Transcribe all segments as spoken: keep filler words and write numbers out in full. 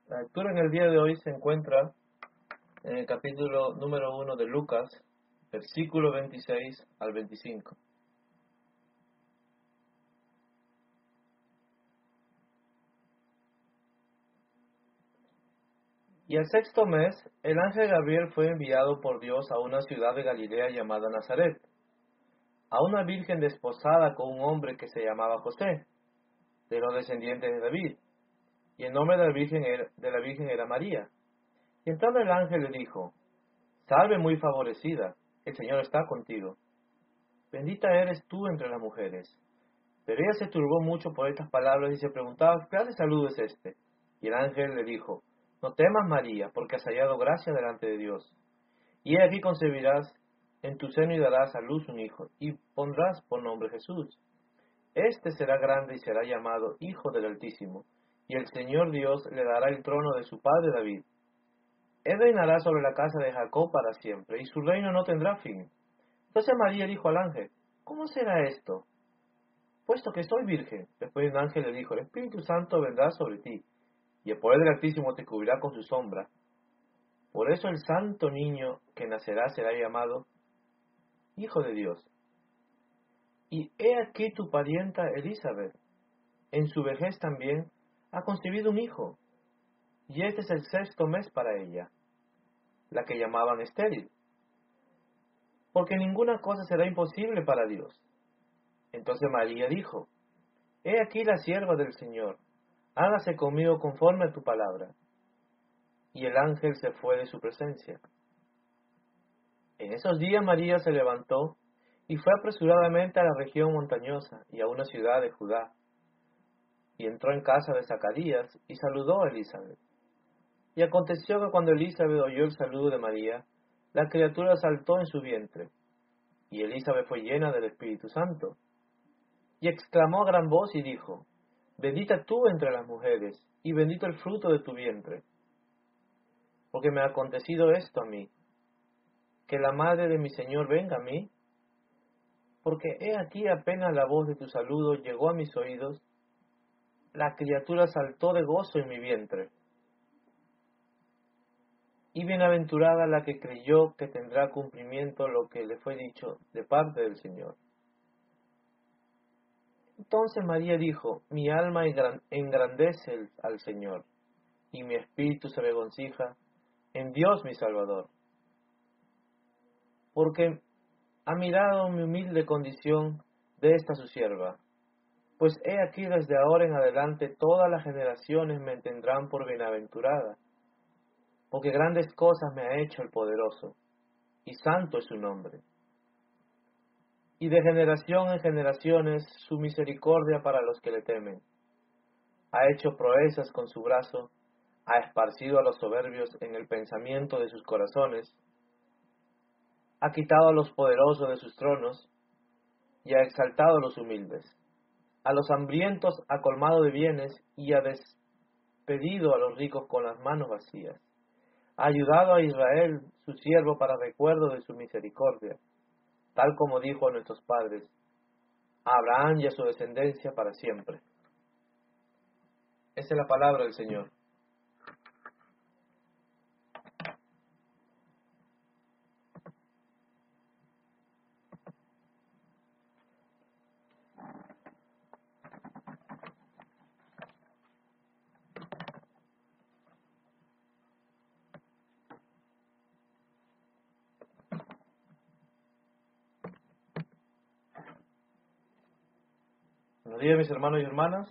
La lectura en el día de hoy se encuentra en el capítulo número uno de Lucas, versículo veintiséis al veinticinco. Y el sexto mes, el ángel Gabriel fue enviado por Dios a una ciudad de Galilea llamada Nazaret, a una virgen desposada con un hombre que se llamaba José, de los descendientes de David, y el nombre de la virgen era, de la virgen era María. Y entonces el ángel le dijo: Salve muy favorecida, el Señor está contigo. Bendita eres tú entre las mujeres. Pero ella se turbó mucho por estas palabras y se preguntaba: ¿qué clase de saludo es este? Y el ángel le dijo: No temas, María, porque has hallado gracia delante de Dios. Y he aquí concebirás en tu seno y darás a luz un hijo, y pondrás por nombre Jesús. Este será grande y será llamado Hijo del Altísimo, y el Señor Dios le dará el trono de su padre David. Él reinará sobre la casa de Jacob para siempre, y su reino no tendrá fin. Entonces María dijo al ángel: ¿Cómo será esto, puesto que soy virgen? Después un ángel le dijo: El Espíritu Santo vendrá sobre ti, y el poder del Altísimo te cubrirá con su sombra. Por eso el santo niño que nacerá será llamado Hijo de Dios. Y he aquí tu parienta Elizabeth, en su vejez también, ha concebido un hijo, y este es el sexto mes para ella, la que llamaban estéril, porque ninguna cosa será imposible para Dios. Entonces María dijo: He aquí la sierva del Señor, hágase conmigo conforme a tu palabra. Y el ángel se fue de su presencia. En esos días María se levantó y fue apresuradamente a la región montañosa y a una ciudad de Judá, y entró en casa de Zacarías y saludó a Elizabeth. Y aconteció que cuando Elizabeth oyó el saludo de María, la criatura saltó en su vientre, y Elizabeth fue llena del Espíritu Santo, y exclamó a gran voz y dijo: Bendita tú entre las mujeres, y bendito el fruto de tu vientre. Porque me ha acontecido esto a mí, que la madre de mi Señor venga a mí, porque he aquí apenas la voz de tu saludo llegó a mis oídos, la criatura saltó de gozo en mi vientre. Y bienaventurada la que creyó que tendrá cumplimiento lo que le fue dicho de parte del Señor. Entonces María dijo: Mi alma engrandece al Señor, y mi espíritu se regocija en Dios mi Salvador, porque ha mirado mi humilde condición de esta su sierva. Pues he aquí desde ahora en adelante todas las generaciones me tendrán por bienaventurada, porque grandes cosas me ha hecho el poderoso, y santo es su nombre. Y de generación en generaciones su misericordia para los que le temen. Ha hecho proezas con su brazo, ha esparcido a los soberbios en el pensamiento de sus corazones, ha quitado a los poderosos de sus tronos, y ha exaltado a los humildes. A los hambrientos ha colmado de bienes, y ha despedido a los ricos con las manos vacías. Ha ayudado a Israel, su siervo, para recuerdo de su misericordia, tal como dijo a nuestros padres, a Abraham y a su descendencia para siempre. Esa es la palabra del Señor. Buenos días, mis hermanos y hermanas.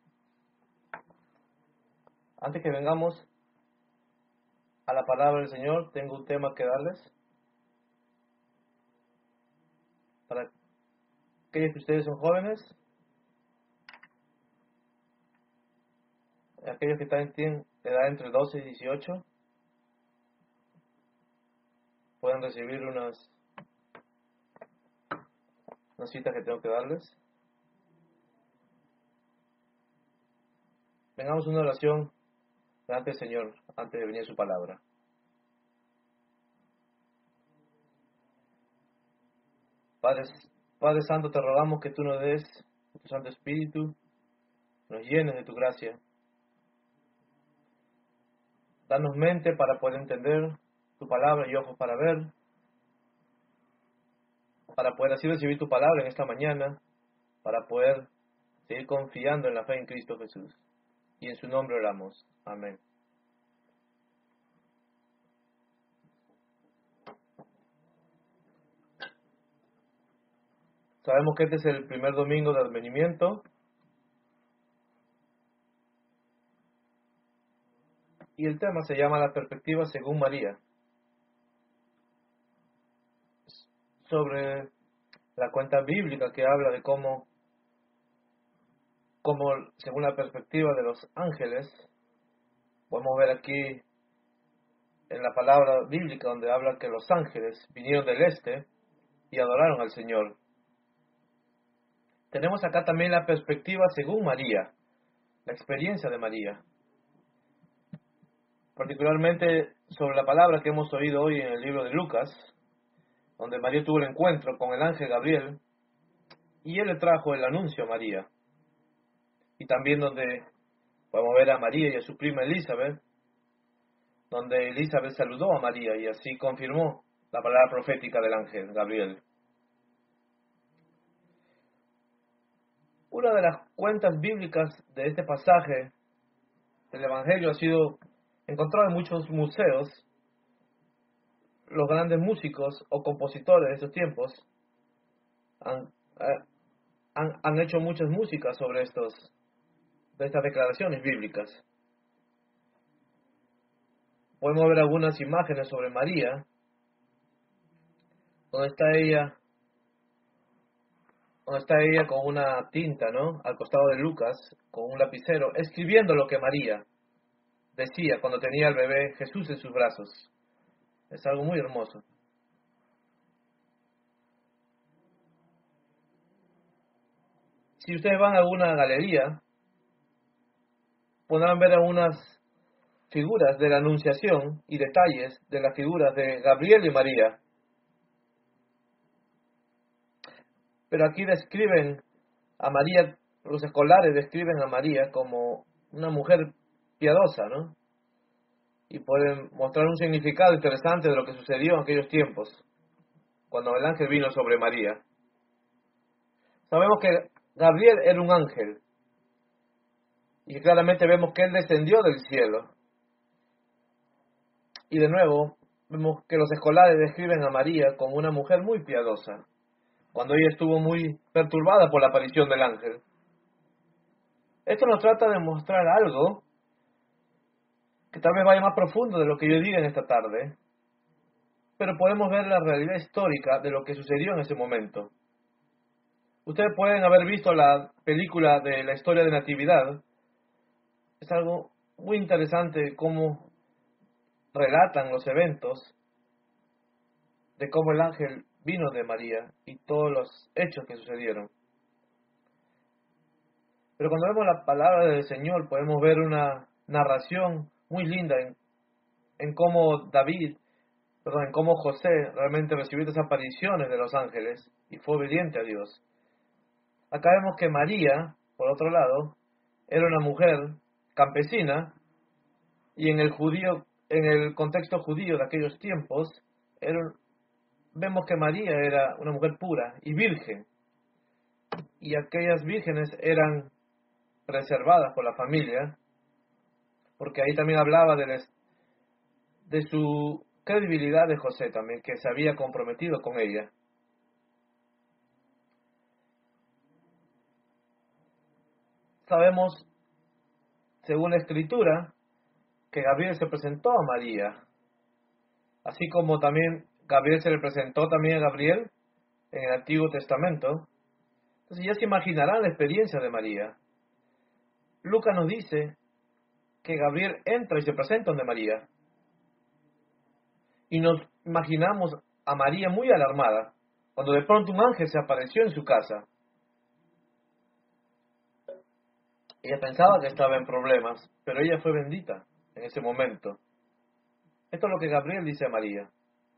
Antes que vengamos a la palabra del Señor, tengo un tema que darles. Para aquellos que ustedes son jóvenes, aquellos que están en edad entre doce y dieciocho, pueden recibir unas, unas citas que tengo que darles. Vengamos a una oración delante del Señor antes de venir su palabra. Padre, Padre Santo, te rogamos que tú nos des de tu Santo Espíritu, nos llenes de tu gracia, Danos mente para poder entender tu palabra y ojos para ver, para poder así recibir tu palabra en esta mañana, para poder seguir confiando en la fe en Cristo Jesús. Y en su nombre oramos. Amén. Sabemos que este es el primer domingo de advenimiento. Y el tema se llama La perspectiva según María. Sobre la cuenta bíblica que habla de cómo, cómo según la perspectiva de los ángeles, podemos ver aquí en la palabra bíblica donde habla que los ángeles vinieron del este y adoraron al Señor. Tenemos acá también la perspectiva según María, la experiencia de María. Particularmente sobre la palabra que hemos oído hoy en el libro de Lucas, donde María tuvo el encuentro con el ángel Gabriel y él le trajo el anuncio a María. Y también donde podemos ver a María y a su prima Elizabeth, donde Elizabeth saludó a María y así confirmó la palabra profética del ángel Gabriel. Una de las cuentas bíblicas de este pasaje del Evangelio ha sido encontrado en muchos museos. Los grandes músicos o compositores de estos tiempos han, han, han hecho muchas músicas sobre estos, de estas declaraciones bíblicas. Podemos ver algunas imágenes sobre María, donde está ella, donde está ella con una tinta, ¿no? Al costado de Lucas, con un lapicero, escribiendo lo que María decía cuando tenía al bebé Jesús en sus brazos. Es algo muy hermoso. Si ustedes van a alguna galería, podrán ver algunas figuras de la Anunciación y detalles de las figuras de Gabriel y María. Pero aquí describen a María, los escolares describen a María como una mujer piadosa, ¿no? Y pueden mostrar un significado interesante de lo que sucedió en aquellos tiempos, cuando el ángel vino sobre María. Sabemos que Gabriel era un ángel, y claramente vemos que él descendió del cielo. Y de nuevo, vemos que los escolares describen a María como una mujer muy piadosa, cuando ella estuvo muy perturbada por la aparición del ángel. Esto nos trata de mostrar algo que tal vez vaya más profundo de lo que yo diga en esta tarde, pero podemos ver la realidad histórica de lo que sucedió en ese momento. Ustedes pueden haber visto la película de la historia de Natividad. Es algo muy interesante cómo relatan los eventos de cómo el ángel vino de María y todos los hechos que sucedieron. Pero cuando vemos la palabra del Señor podemos ver una narración muy linda en, en cómo David, perdón, en cómo José realmente recibió esas apariciones de los ángeles y fue obediente a Dios. Acá vemos que María, por otro lado, era una mujer campesina y en el judío, en el contexto judío de aquellos tiempos, era, vemos que María era una mujer pura y virgen, y aquellas vírgenes eran preservadas por la familia, porque ahí también hablaba de, les, de su credibilidad de José también, que se había comprometido con ella. Sabemos, según la Escritura, que Gabriel se presentó a María, así como también Gabriel se le presentó también a Gabriel en el Antiguo Testamento. Entonces ya se imaginarán la experiencia de María. Lucas nos dice que Gabriel entra y se presenta ante María. Y nos imaginamos a María muy alarmada, cuando de pronto un ángel se apareció en su casa. Ella pensaba que estaba en problemas, pero ella fue bendita en ese momento. Esto es lo que Gabriel dice a María.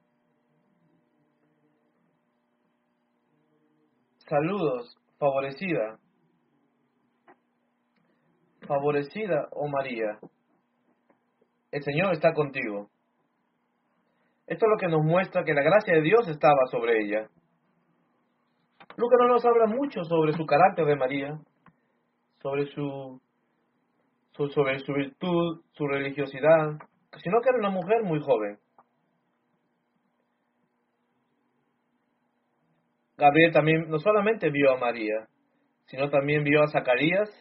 Saludos, favorecida. Favorecida, oh María. el Señor está contigo. Esto es lo que nos muestra que la gracia de Dios estaba sobre ella. Lucas no nos habla mucho sobre su carácter de María, sobre su, su, sobre su virtud, su religiosidad, sino que era una mujer muy joven. Gabriel también no solamente vio a María, sino también vio a Zacarías.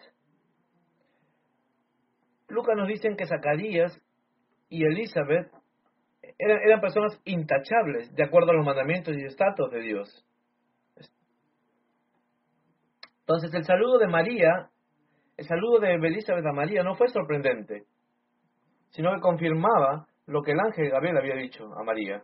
Lucas nos dice que Zacarías y Elizabeth eran, eran personas intachables, de acuerdo a los mandamientos y estatutos de Dios. Entonces el saludo de María, el saludo de Elizabeth a María no fue sorprendente, sino que confirmaba lo que el ángel Gabriel había dicho a María.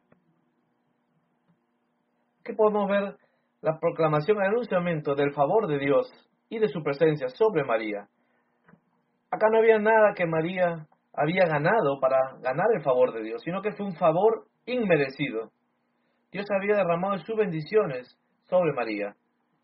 ¿Qué podemos ver? La proclamación y anunciamiento del favor de Dios y de su presencia sobre María. Acá no había nada que María había ganado para ganar el favor de Dios, sino que fue un favor inmerecido. Dios había derramado sus bendiciones sobre María.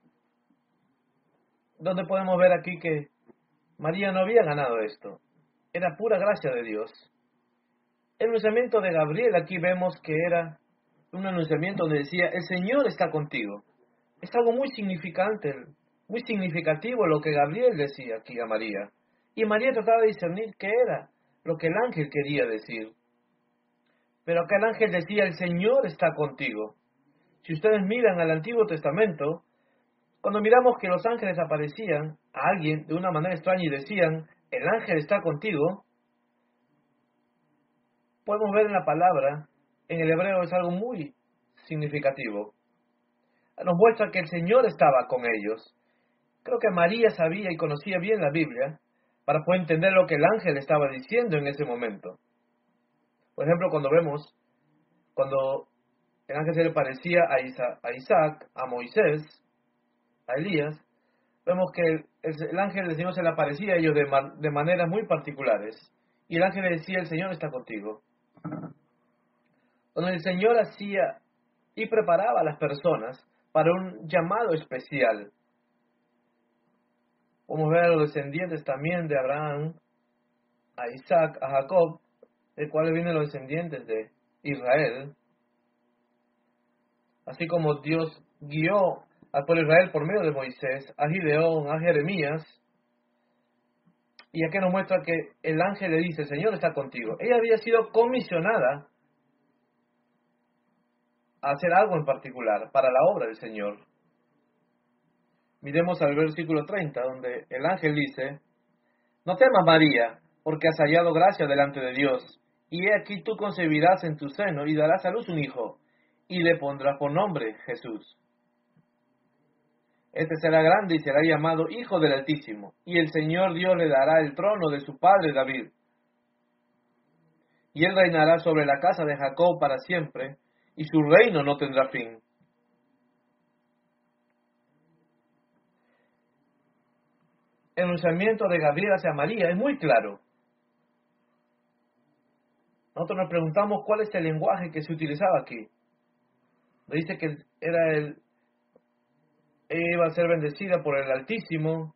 Donde podemos ver aquí que María no había ganado esto. Era pura gracia de Dios. El anunciamiento de Gabriel aquí vemos que era un anunciamiento donde decía, el Señor está contigo. Es algo muy significante, muy significativo lo que Gabriel decía aquí a María. Y María trataba de discernir qué era lo que el ángel quería decir. Pero acá el ángel decía, el Señor está contigo. Si ustedes miran al Antiguo Testamento, cuando miramos que los ángeles aparecían a alguien de una manera extraña y decían, el ángel está contigo, podemos ver en la palabra, en el hebreo es algo muy significativo. Nos muestra que el Señor estaba con ellos. Creo que María sabía y conocía bien la Biblia para poder entender lo que el ángel estaba diciendo en ese momento. Por ejemplo, cuando vemos, cuando el ángel se le parecía a Isaac, a, Isaac, a Moisés, a Elías, vemos que el, el ángel del Señor se le aparecía a ellos de, man, de maneras muy particulares. Y el ángel le decía, el Señor está contigo. Donde el Señor hacía y preparaba a las personas para un llamado especial. Podemos ver a los descendientes también de Abraham, a Isaac, a Jacob, de cuales vienen los descendientes de Israel. Así como Dios guió al pueblo de Israel por medio de Moisés, a Gideón, a Jeremías. Y aquí nos muestra que el ángel le dice, el Señor está contigo. Ella había sido comisionada a hacer algo en particular para la obra del Señor. Miremos al versículo treinta, donde el ángel dice, no temas, María, porque has hallado gracia delante de Dios, y he aquí tú concebirás en tu seno y darás a luz un hijo, y le pondrás por nombre Jesús. Este será grande y será llamado Hijo del Altísimo, y el Señor Dios le dará el trono de su padre David, y él reinará sobre la casa de Jacob para siempre, y su reino no tendrá fin. El anunciamiento de Gabriel hacia María es muy claro. Nosotros nos preguntamos cuál es el lenguaje que se utilizaba aquí. Dice que era el, ella iba a ser bendecida por el Altísimo.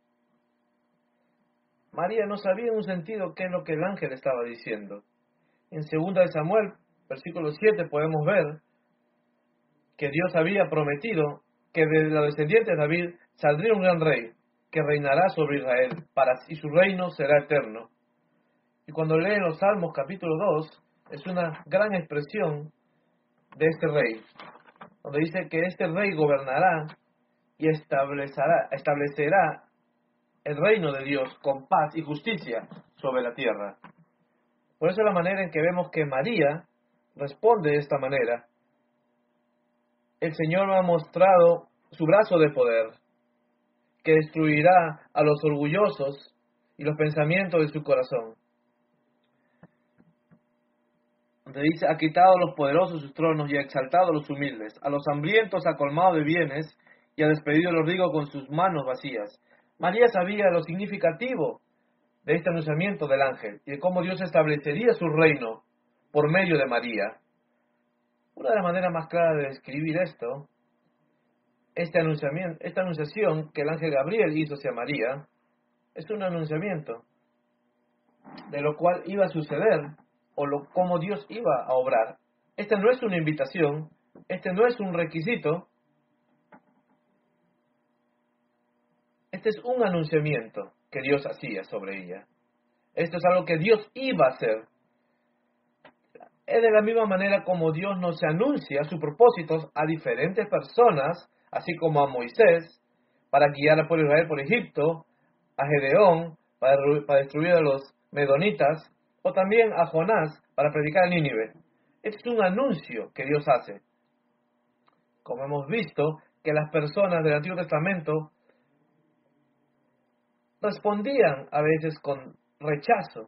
María no sabía en un sentido qué es lo que el ángel estaba diciendo. En segunda de Samuel, versículo siete, podemos ver que Dios había prometido que de la descendiente de David saldría un gran rey que reinará sobre Israel para, y su reino será eterno. Y cuando leen los Salmos capítulo dos, es una gran expresión de este rey, donde dice que este rey gobernará y establecerá, establecerá el reino de Dios con paz y justicia sobre la tierra. Por eso es la manera en que vemos que María responde de esta manera. El Señor me ha mostrado su brazo de poder, que destruirá a los orgullosos y los pensamientos de su corazón. Donde dice, ha quitado a los poderosos sus tronos y ha exaltado a los humildes. A los hambrientos ha colmado de bienes y ha despedido a los ricos con sus manos vacías. María sabía lo significativo de este anunciamiento del ángel y de cómo Dios establecería su reino por medio de María. Una de las maneras más claras de describir esto, este anunciamiento, esta anunciación que el ángel Gabriel hizo hacia María, es un anunciamiento. de lo cual iba a suceder o lo, cómo Dios iba a obrar. Esta no es una invitación, este no es un requisito, este es un anunciamiento que Dios hacía sobre ella. Esto es algo que Dios iba a hacer. Es de la misma manera como Dios nos anuncia sus propósitos a diferentes personas, así como a Moisés, para guiar al pueblo de Israel por Egipto, a Gedeón, para, para destruir a los medonitas, o también a Jonás, para predicar a Nínive. Este es un anuncio que Dios hace. Como hemos visto, que las personas del Antiguo Testamento respondían a veces con rechazo,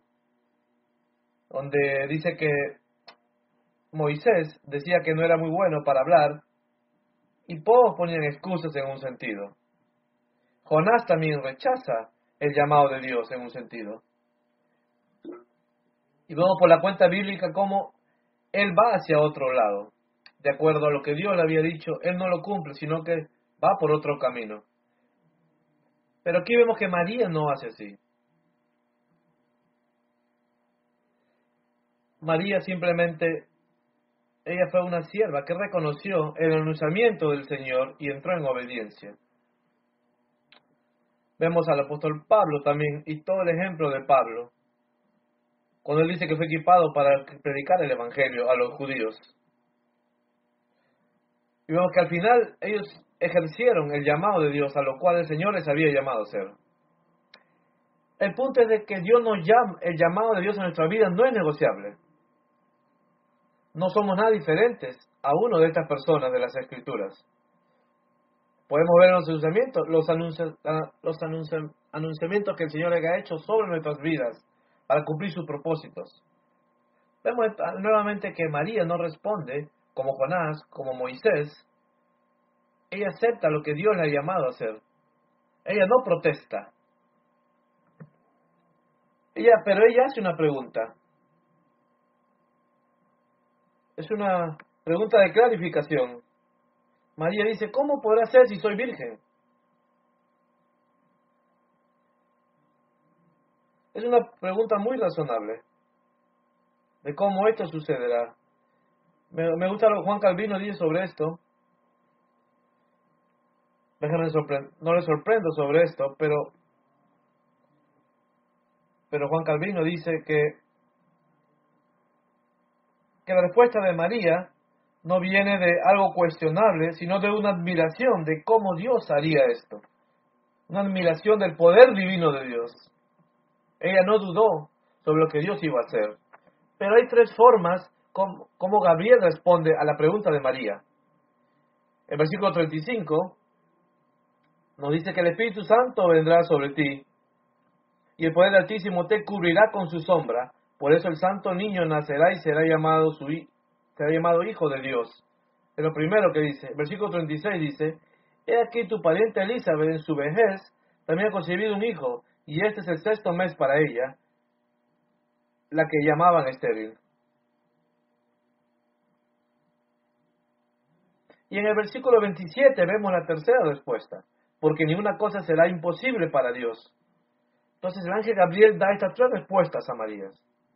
donde dice que Moisés decía que no era muy bueno para hablar, y todos ponían excusas en un sentido. Jonás también rechaza el llamado de Dios en un sentido. Y vemos por la cuenta bíblica cómo él va hacia otro lado. De acuerdo a lo que Dios le había dicho, él no lo cumple, sino que va por otro camino. Pero aquí vemos que María no hace así. María simplemente, ella fue una sierva que reconoció el anunciamiento del Señor y entró en obediencia. Vemos al apóstol Pablo también, y todo el ejemplo de Pablo, cuando él dice que fue equipado para predicar el evangelio a los judíos. Y vemos que al final ellos ejercieron el llamado de Dios a lo cual el Señor les había llamado a ser. El punto es de que Dios nos llama, el llamado de Dios en nuestra vida no es negociable. No somos nada diferentes a uno de estas personas de las Escrituras. Podemos ver en los anunciamientos, los, anuncia, los anuncia, anunciamientos que el Señor ha hecho sobre nuestras vidas para cumplir sus propósitos. Vemos nuevamente que María no responde como Jonás, como Moisés. Ella acepta lo que Dios le ha llamado a hacer. Ella no protesta. Ella, pero ella hace una pregunta. Es una pregunta de clarificación. María dice, ¿cómo podrá ser si soy virgen? Es una pregunta muy razonable de cómo esto sucederá. Me, me gusta lo que Juan Calvino dice sobre esto. Déjame sorprender, no le sorprendo sobre esto, pero, pero Juan Calvino dice que, que la respuesta de María no viene de algo cuestionable, sino de una admiración de cómo Dios haría esto. Una admiración del poder divino de Dios. Ella no dudó sobre lo que Dios iba a hacer. Pero hay tres formas como, como Gabriel responde a la pregunta de María. El versículo treinta y cinco nos dice que el Espíritu Santo vendrá sobre ti y el poder del Altísimo te cubrirá con su sombra. Por eso el santo niño nacerá y será llamado, su, será llamado Hijo de Dios. Es lo primero que dice. El versículo treinta y seis dice, he aquí tu pariente Elizabeth en su vejez también ha concebido un hijo, y este es el sexto mes para ella, la que llamaban estéril. Y en el versículo veintisiete vemos la tercera respuesta, porque ninguna cosa será imposible para Dios. Entonces el ángel Gabriel da estas tres respuestas a María.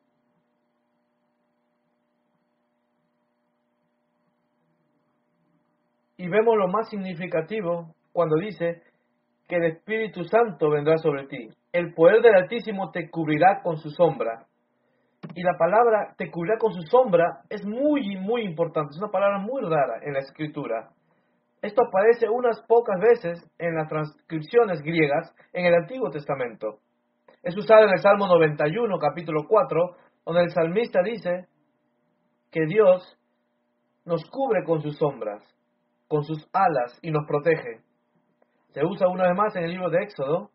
Y vemos lo más significativo cuando dice que el Espíritu Santo vendrá sobre ti. El poder del Altísimo te cubrirá con su sombra. Y la palabra te cubrirá con su sombra es muy, muy importante. Es una palabra muy rara en la Escritura. Esto aparece unas pocas veces en las transcripciones griegas en el Antiguo Testamento. Es usado en el Salmo noventa y uno, capítulo cuatro, donde el salmista dice que Dios nos cubre con sus sombras, con sus alas y nos protege. Se usa una vez más en el libro de Éxodo,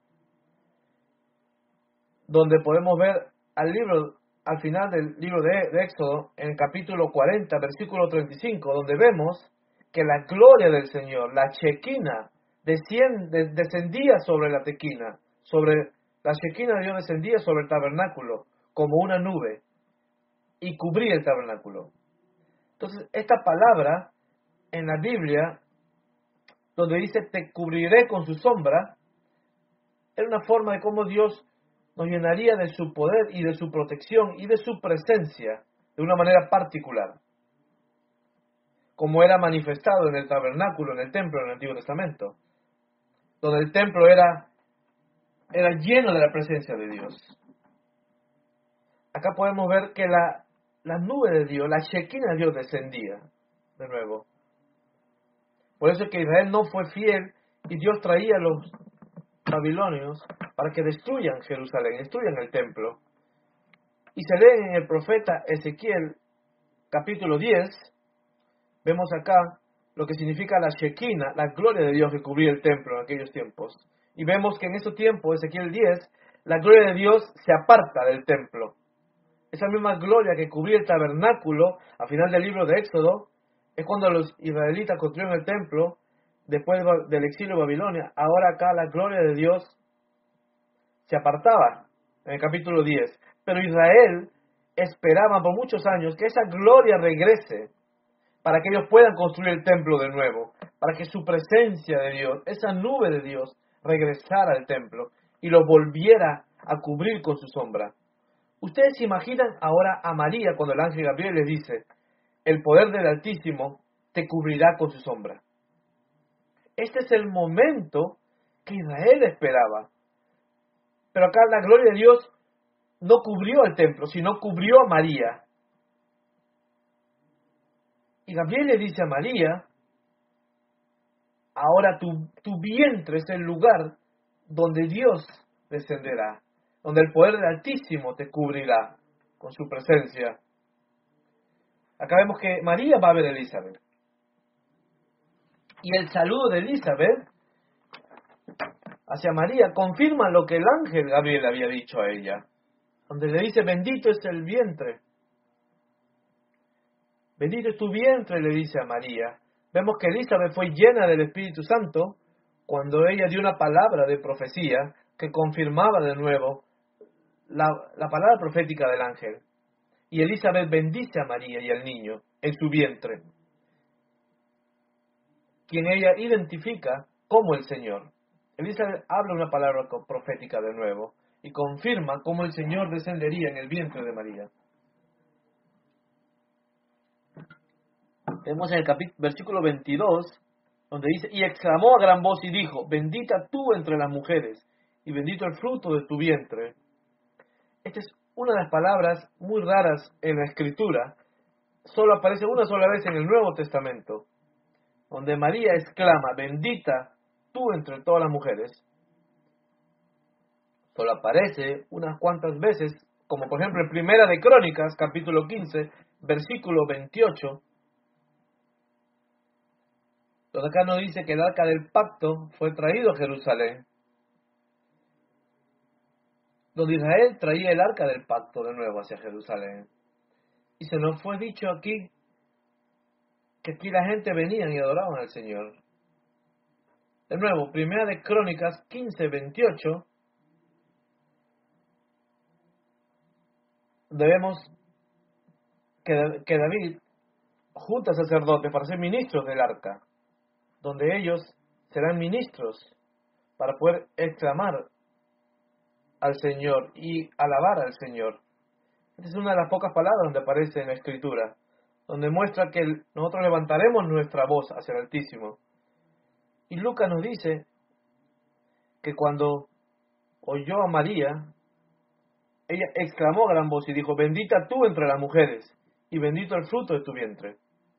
donde podemos ver al libro, al final del libro de, de Éxodo, en el capítulo cuarenta, versículo treinta y cinco, donde vemos que la gloria del Señor, la Shekinah, desciende, descendía sobre la tequina, sobre la Shekinah de Dios descendía sobre el tabernáculo como una nube y cubría el tabernáculo. Entonces, esta palabra en la Biblia, donde dice te cubriré con su sombra, era una forma de cómo Dios nos llenaría de su poder y de su protección y de su presencia de una manera particular, como era manifestado en el tabernáculo, en el templo en el Antiguo Testamento, donde el templo era, era lleno de la presencia de Dios. Acá podemos ver que la, la nube de Dios, la Shekinah de Dios descendía de nuevo. Por eso es que Israel no fue fiel y Dios traía a los babilonios para que destruyan Jerusalén, destruyan el templo. Y se lee en el profeta Ezequiel capítulo diez, vemos acá lo que significa la Shekinah, la gloria de Dios que cubría el templo en aquellos tiempos. Y vemos que en ese tiempo, Ezequiel diez, la gloria de Dios se aparta del templo. Esa misma gloria que cubría el tabernáculo al final del libro de Éxodo, es cuando los israelitas construyeron el templo después del exilio de Babilonia. Ahora acá la gloria de Dios se apartaba en el capítulo diez. Pero Israel esperaba por muchos años que esa gloria regrese para que ellos puedan construir el templo de nuevo, para que su presencia de Dios, esa nube de Dios, regresara al templo y lo volviera a cubrir con su sombra. Ustedes se imaginan ahora a María cuando el ángel Gabriel les dice: el poder del Altísimo te cubrirá con su sombra. Este es el momento que Israel esperaba. Pero acá la gloria de Dios no cubrió al templo, sino cubrió a María. Y Gabriel le dice a María: ahora tu, tu vientre es el lugar donde Dios descenderá, donde el poder del Altísimo te cubrirá con su presencia. Acá vemos que María va a ver a Elizabeth. Y el saludo de Elizabeth hacia María confirma lo que el ángel Gabriel había dicho a ella, donde le dice: bendito es el vientre. Bendito es tu vientre, le dice a María. Vemos que Elizabeth fue llena del Espíritu Santo cuando ella dio una palabra de profecía que confirmaba de nuevo la, la palabra profética del ángel. Y Elizabeth bendice a María y al niño en su vientre, quien ella identifica como el Señor. Elizabeth habla una palabra profética de nuevo y confirma cómo el Señor descendería en el vientre de María. Vemos en el capítulo, versículo veintidós, donde dice: y exclamó a gran voz y dijo: bendita tú entre las mujeres, y bendito el fruto de tu vientre. Esta es una de las palabras muy raras en la Escritura. Solo aparece una sola vez en el Nuevo Testamento, donde María exclama: bendita tú entre todas las mujeres. Solo aparece unas cuantas veces, como por ejemplo en Primera de Crónicas, capítulo quince, versículo veintiocho, donde acá nos dice que el arca del pacto fue traído a Jerusalén, donde Israel traía el arca del pacto de nuevo hacia Jerusalén. Y se nos fue dicho aquí que aquí la gente venía y adoraban al Señor. De nuevo, Primera de Crónicas quince, veintiocho, vemos que, que David junta a sacerdotes para ser ministros del arca, donde ellos serán ministros para poder exclamar al Señor y alabar al Señor. Esta es una de las pocas palabras donde aparece en la Escritura, donde muestra que nosotros levantaremos nuestra voz hacia el Altísimo. Y Lucas nos dice que cuando oyó a María, ella exclamó a gran voz y dijo: bendita tú entre las mujeres, y bendito el fruto de tu vientre.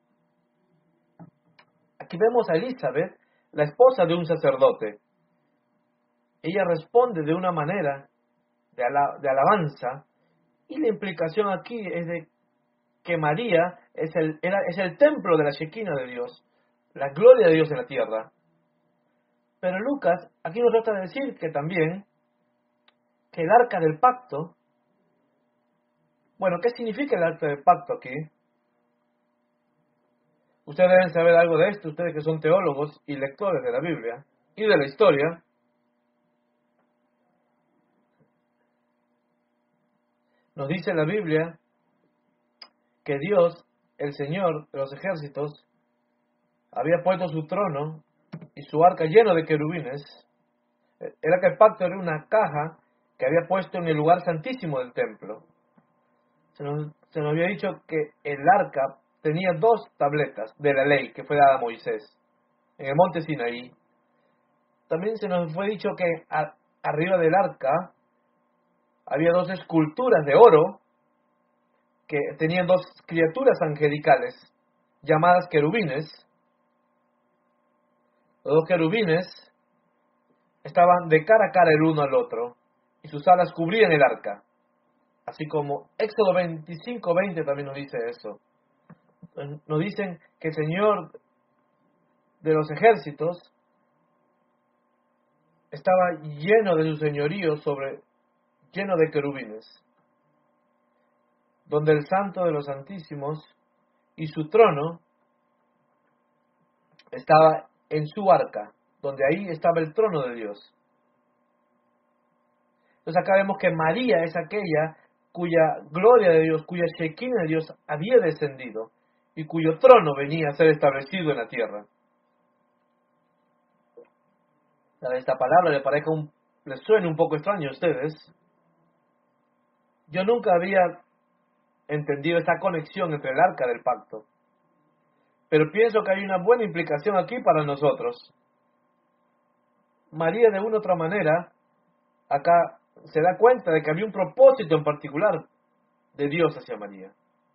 Aquí vemos a Elizabeth, la esposa de un sacerdote. Ella responde de una manera de, ala, de alabanza, y la implicación aquí es de que María es el, era, es el templo de la Shekinah de Dios, la gloria de Dios en la tierra. Pero Lucas aquí nos trata de decir que también que el arca del pacto, bueno, ¿qué significa el arca del pacto aquí? Ustedes deben saber algo de esto, ustedes que son teólogos y lectores de la Biblia y de la historia. Nos dice la Biblia que Dios, el Señor de los ejércitos, había puesto su trono y su arca lleno de querubines. El arca del pacto era una caja que que había puesto en el lugar santísimo del templo. Se nos, se nos había dicho que el arca tenía dos tabletas de la ley que fue dada a Moisés en el monte Sinaí. También se nos fue dicho que a, arriba del arca había dos esculturas de oro que tenían dos criaturas angelicales llamadas querubines. Los dos querubines estaban de cara a cara el uno al otro y sus alas cubrían el arca. Así como Éxodo veinticinco veinte también nos dice eso. Nos dicen que el Señor de los ejércitos estaba lleno de su señorío sobre, lleno de querubines, donde el Santo de los Santísimos y su trono estaba en su arca, donde ahí estaba el trono de Dios. Entonces acá vemos que María es aquella cuya gloria de Dios, cuya Shekinah de Dios había descendido y cuyo trono venía a ser establecido en la tierra. A esta palabra le parezca un, les suene un poco extraño a ustedes. Yo nunca había entendido esta conexión entre el arca del pacto, pero pienso que hay una buena implicación aquí para nosotros. María, de una u otra manera, acá se da cuenta de que había un propósito en particular de Dios hacia María.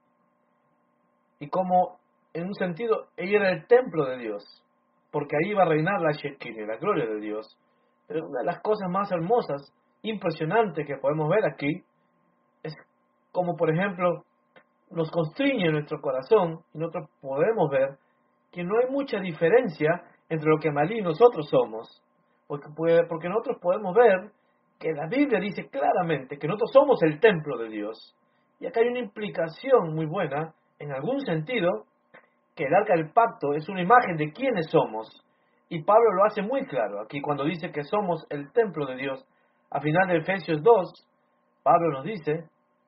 Y como, en un sentido, ella era el templo de Dios, porque ahí iba a reinar la Shekinah, la gloria de Dios. Pero una de las cosas más hermosas, impresionantes que podemos ver aquí, es como, por ejemplo, nos constriñe nuestro corazón, y nosotros podemos ver que no hay mucha diferencia entre lo que María y nosotros somos. Porque, porque nosotros podemos ver que la Biblia dice claramente que nosotros somos el templo de Dios. Y acá hay una implicación muy buena, en algún sentido, que el arca del pacto es una imagen de quiénes somos. Y Pablo lo hace muy claro aquí cuando dice que somos el templo de Dios. A final de Efesios dos, Pablo nos dice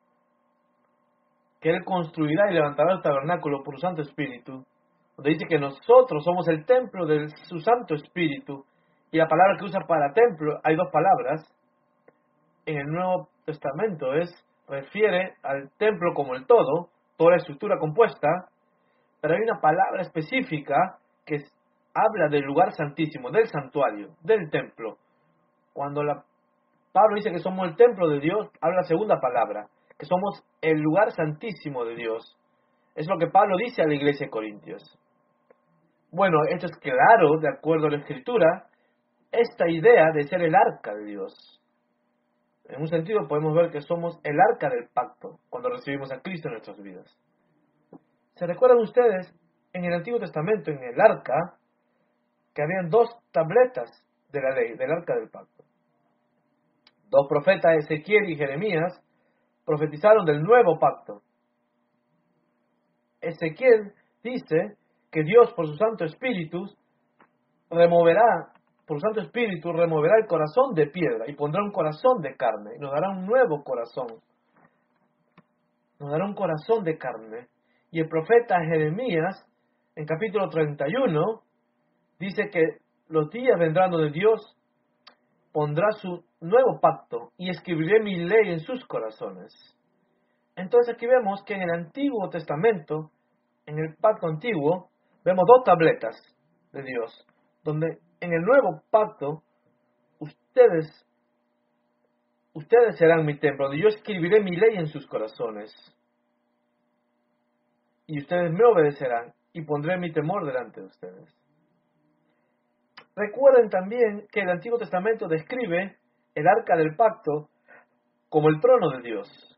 que Él construirá y levantará el tabernáculo por su Santo Espíritu, donde dice que nosotros somos el templo de su Santo Espíritu. Y la palabra que usa para templo, hay dos palabras. En el Nuevo Testamento es, refiere al templo como el todo, toda la estructura compuesta, pero hay una palabra específica que es, habla del lugar santísimo, del santuario, del templo. Cuando la, Pablo dice que somos el templo de Dios, habla la segunda palabra, que somos el lugar santísimo de Dios. Es lo que Pablo dice a la iglesia de Corintios. Bueno, esto es claro, de acuerdo a la Escritura, esta idea de ser el arca de Dios. En un sentido podemos ver que somos el arca del pacto cuando recibimos a Cristo en nuestras vidas. ¿Se recuerdan ustedes en el Antiguo Testamento, en el arca, que habían dos tabletas de la ley, del arca del pacto? Dos profetas, Ezequiel y Jeremías, profetizaron del nuevo pacto. Ezequiel dice que Dios, por su Santo Espíritu, removerá, por su Santo Espíritu, removerá el corazón de piedra y pondrá un corazón de carne y nos dará un nuevo corazón. Nos dará un corazón de carne. Y el profeta Jeremías, en capítulo treinta y uno, dice que los días vendrán donde Dios pondrá su nuevo pacto y escribiré mi ley en sus corazones. Entonces aquí vemos que en el Antiguo Testamento, en el pacto antiguo, vemos dos tabletas de Dios, donde en el nuevo pacto ustedes, ustedes serán mi templo, donde yo escribiré mi ley en sus corazones. Y ustedes me obedecerán y pondré mi temor delante de ustedes. Recuerden también que el Antiguo Testamento describe el arca del pacto como el trono de Dios,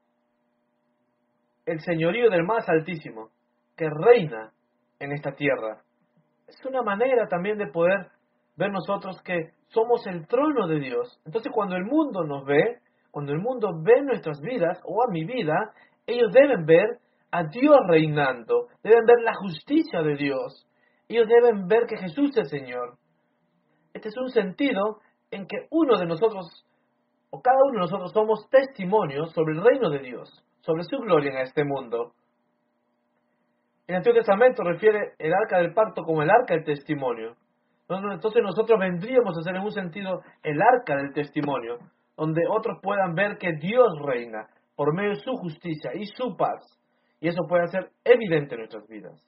el señorío del más altísimo, que reina en esta tierra. Es una manera también de poder ver nosotros que somos el trono de Dios. Entonces cuando el mundo nos ve, cuando el mundo ve nuestras vidas o a mi vida, ellos deben ver a Dios reinando, deben ver la justicia de Dios, ellos deben ver que Jesús es Señor. Este es un sentido en que uno de nosotros, o cada uno de nosotros, somos testimonios sobre el reino de Dios, sobre su gloria en este mundo. El Antiguo Testamento refiere el arca del pacto como el arca del testimonio. Entonces nosotros vendríamos a ser en un sentido el arca del testimonio, donde otros puedan ver que Dios reina por medio de su justicia y su paz, y eso puede ser evidente en nuestras vidas.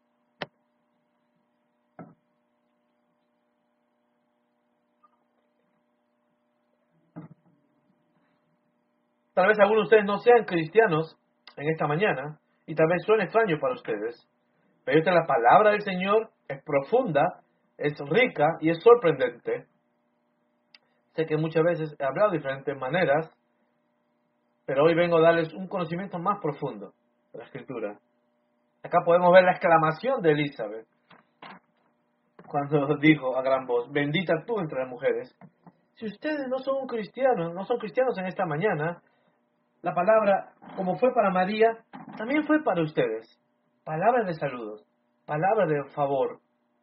Tal vez algunos de ustedes no sean cristianos en esta mañana, y tal vez suene extraño para ustedes, pero esta es la palabra del Señor, es profunda, es rica y es sorprendente. Sé que muchas veces he hablado de diferentes maneras, pero hoy vengo a darles un conocimiento más profundo de la Escritura. Acá podemos ver la exclamación de Elizabeth cuando dijo a gran voz: bendita tú entre las mujeres. Si ustedes no son cristianos, no son cristianos en esta mañana, la palabra, como fue para María, también fue para ustedes. Palabras de saludos, palabras de favor.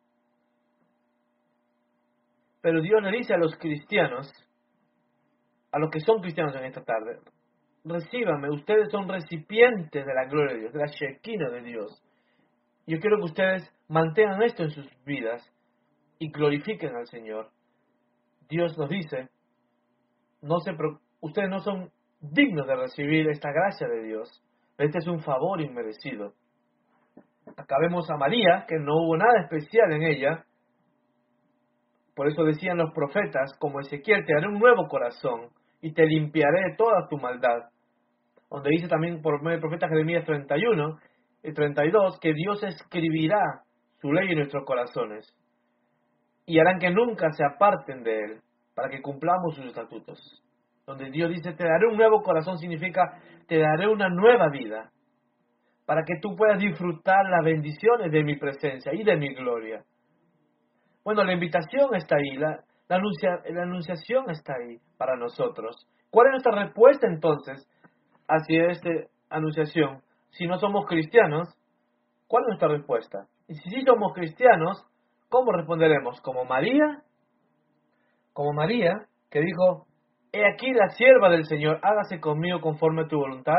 Pero Dios le dice a los cristianos, a los que son cristianos en esta tarde: recíbanme, ustedes son recipientes de la gloria de Dios, de la Shekinah de Dios. Yo quiero que ustedes mantengan esto en sus vidas y glorifiquen al Señor. Dios nos dice, no se, ustedes no son dignos de recibir esta gracia de Dios. Este es un favor inmerecido. Acá vemos a María, que no hubo nada especial en ella. Por eso decían los profetas, como Ezequiel: te daré un nuevo corazón y te limpiaré de toda tu maldad. Donde dice también por medio del profeta Jeremías treinta y uno y treinta y dos que Dios escribirá su ley en nuestros corazones y harán que nunca se aparten de él, para que cumplamos sus estatutos. Donde Dios dice: te daré un nuevo corazón, significa te daré una nueva vida, para que tú puedas disfrutar las bendiciones de mi presencia y de mi gloria. Bueno, la invitación está ahí, la, la, anuncia, la anunciación está ahí para nosotros. ¿Cuál es nuestra respuesta entonces hacia esta anunciación? Si no somos cristianos, ¿cuál es nuestra respuesta? Y si sí somos cristianos, ¿cómo responderemos? ¿Como María? Como María, que dijo: he aquí la sierva del Señor, hágase conmigo conforme a tu voluntad.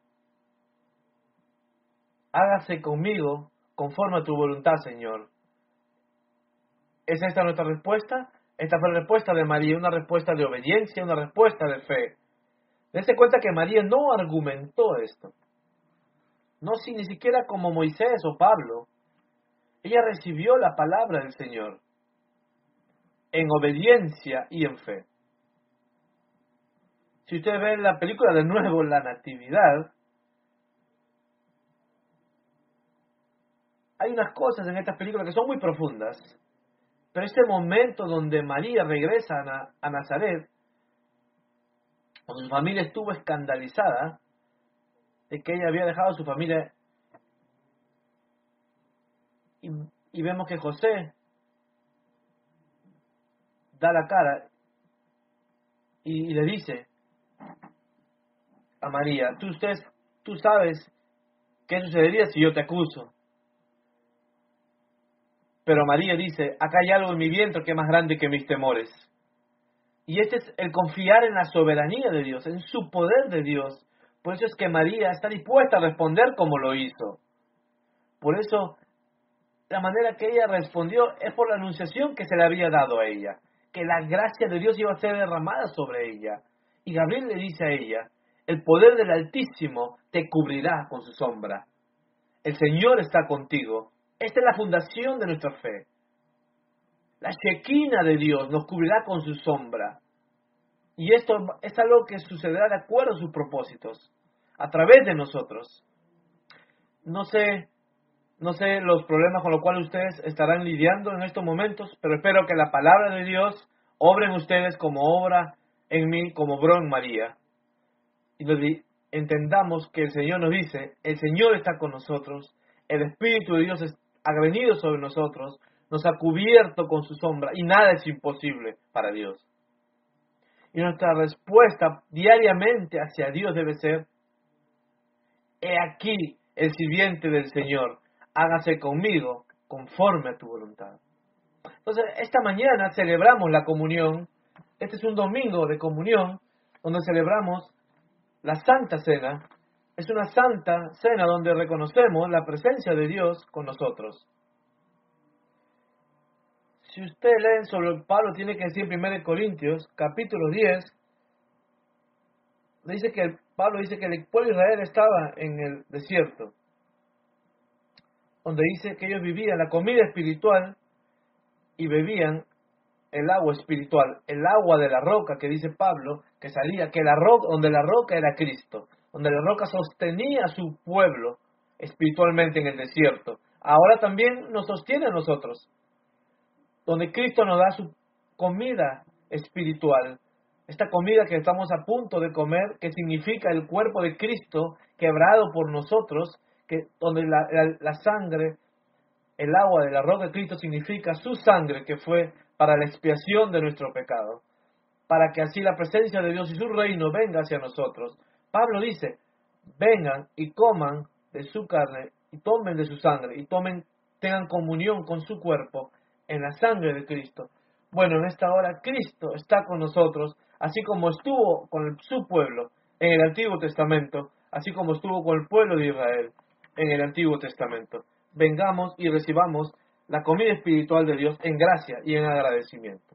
Hágase conmigo conforme a tu voluntad, Señor. ¿Es esta nuestra respuesta? Esta fue la respuesta de María, una respuesta de obediencia, una respuesta de fe. Dense cuenta que María no argumentó esto. No, si ni siquiera como Moisés o Pablo. Ella recibió la palabra del Señor en obediencia y en fe. Si ustedes ven la película de nuevo, La Natividad, hay unas cosas en estas películas que son muy profundas. Pero este momento donde María regresa a, a Nazaret, cuando su familia estuvo escandalizada de que ella había dejado a su familia, y, y vemos que José da la cara y, y le dice a María: tú, usted, tú sabes qué sucedería si yo te acuso. Pero María dice: acá hay algo en mi vientre que es más grande que mis temores. Y este es el confiar en la soberanía de Dios, en su poder de Dios. Por eso es que María está dispuesta a responder como lo hizo. Por eso, la manera que ella respondió es por la anunciación que se le había dado a ella, que la gracia de Dios iba a ser derramada sobre ella. Y Gabriel le dice a ella: el poder del Altísimo te cubrirá con su sombra. El Señor está contigo. Esta es la fundación de nuestra fe. La Shekinah de Dios nos cubrirá con su sombra. Y esto es algo que sucederá de acuerdo a sus propósitos, a través de nosotros. No sé, no sé los problemas con los cuales ustedes estarán lidiando en estos momentos, pero espero que la palabra de Dios obre en ustedes como obra en mí, como obró en María. Y nos di, entendamos que el Señor nos dice: el Señor está con nosotros, el Espíritu de Dios ha venido sobre nosotros, nos ha cubierto con su sombra, y nada es imposible para Dios. Y nuestra respuesta diariamente hacia Dios debe ser: he aquí el sirviente del Señor, hágase conmigo conforme a tu voluntad. Entonces, esta mañana celebramos la comunión. Este es un domingo de comunión, donde celebramos la Santa Cena. Es una Santa Cena donde reconocemos la presencia de Dios con nosotros. Si usted lee sobre Pablo, tiene que decir en primera Corintios, capítulo diez, dice que el, Pablo dice que el pueblo de Israel estaba en el desierto, donde dice que ellos vivían la comida espiritual y bebían el agua espiritual, el agua de la roca que dice Pablo, que salía, que la roca, donde la roca era Cristo, donde la roca sostenía a su pueblo espiritualmente en el desierto. Ahora también nos sostiene a nosotros, donde Cristo nos da su comida espiritual, esta comida que estamos a punto de comer, que significa el cuerpo de Cristo quebrado por nosotros, que donde la, la, la sangre, el agua de la roca de Cristo significa su sangre que fue para la expiación de nuestro pecado, para que así la presencia de Dios y su reino venga hacia nosotros. Pablo dice, vengan y coman de su carne y tomen de su sangre y tomen, tengan comunión con su cuerpo en la sangre de Cristo. Bueno, en esta hora Cristo está con nosotros, así como estuvo con el, su pueblo en el Antiguo Testamento, así como estuvo con el pueblo de Israel en el Antiguo Testamento. Vengamos y recibamos la comida espiritual de Dios en gracia y en agradecimiento.